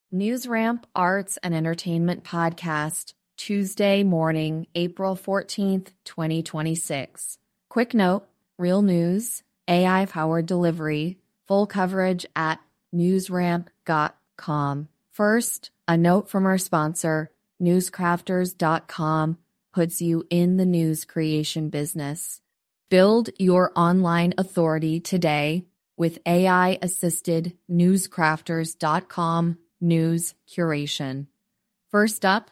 NewsRamp Arts and Entertainment Podcast, Tuesday morning, April 14th, 2026. Quick note, real news, AI-powered delivery, full coverage at newsramp.com. First, a note from our sponsor, newscrafters.com puts you in the news creation business. Build your online authority today with AI-assisted newscrafters.com news curation. First up,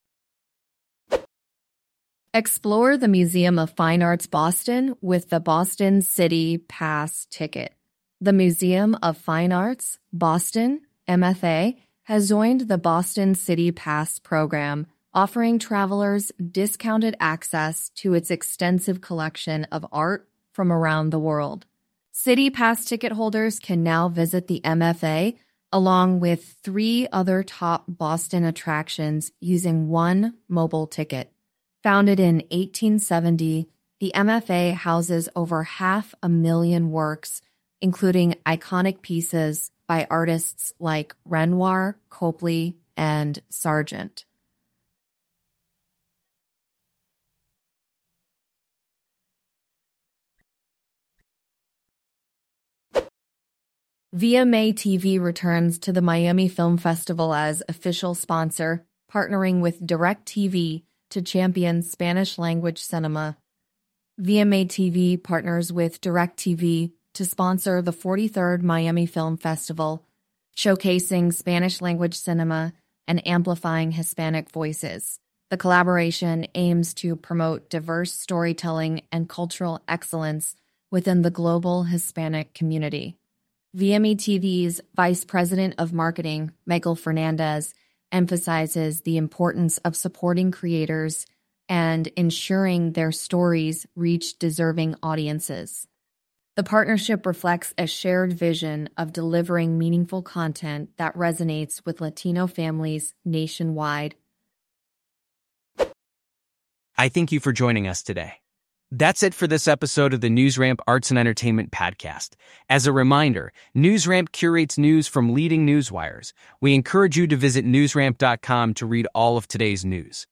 explore the Museum of Fine Arts Boston with the Boston City Pass ticket. The Museum of Fine Arts Boston, MFA, has joined the Boston City Pass program, offering travelers discounted access to its extensive collection of art from around the world. City Pass ticket holders can now visit the MFA along with 3 other top Boston attractions using one mobile ticket. Founded in 1870, the MFA houses over 500,000 works, including iconic pieces by artists like Renoir, Copley, and Sargent. VMA TV returns to the Miami Film Festival as official sponsor, partnering with DirecTV to champion Spanish-language cinema. VMA TV partners with DirecTV to sponsor the 43rd Miami Film Festival, showcasing Spanish-language cinema and amplifying Hispanic voices. The collaboration aims to promote diverse storytelling and cultural excellence within the global Hispanic community. VMA TV's Vice President of Marketing, Michael Fernandez, emphasizes the importance of supporting creators and ensuring their stories reach deserving audiences. The partnership reflects a shared vision of delivering meaningful content that resonates with Latino families nationwide. I thank you for joining us today. That's it for this episode of the NewsRamp Arts and Entertainment Podcast. As a reminder, NewsRamp curates news from leading news wires. We encourage you to visit newsramp.com to read all of today's news.